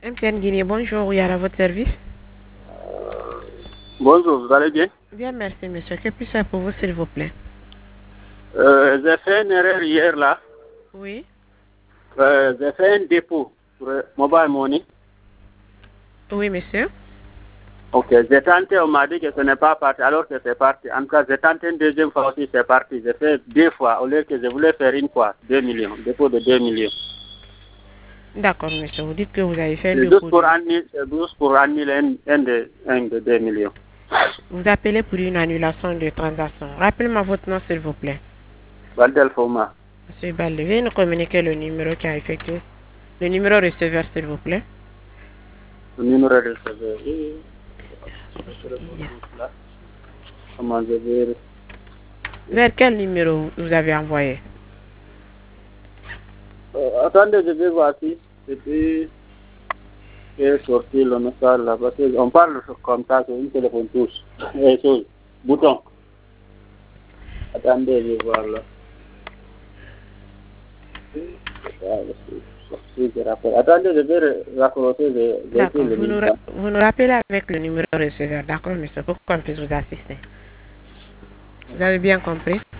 MTN Guinée, bonjour, oui, à votre service. Bonjour, vous allez bien? Bien, merci, monsieur. Que puis-je faire pour vous, s'il vous plaît? J'ai fait une erreur hier là. Oui. J'ai fait un dépôt sur Mobile Money. Oui, monsieur. Ok, j'ai tenté, on m'a dit que ce n'est pas parti, alors que c'est parti. En tout cas, j'ai tenté une deuxième fois aussi, c'est parti. J'ai fait 2 fois, au lieu que je voulais faire une fois, 2 millions, dépôt de 2 millions. D'accord, monsieur. Vous dites que vous avez fait un C'est juste dépôt pour de... annuler un de 2 millions. Vous appelez pour une annulation de transaction. Rappelez-moi votre nom, s'il vous plaît. Valdel Foma. Monsieur Balde, veuillez nous communiquer le numéro qui a effectué. Le numéro receveur, s'il vous plaît. Le numéro de receveur. Yeah. Comment je vais... Vers quel numéro vous avez envoyé? Attendez, je vais voir si c'était... est sorti le message là, parce qu'on parle comme ça sur une téléphone touche. Et chose, bouton. Attendez, je vais voir là. Attendez, je vais raccrocher, je vais essayer D'accord. le Vous numéro. vous nous rappelez avec le numéro receveur. D'accord, monsieur, pour qu'on puisse vous assister. Vous avez bien compris?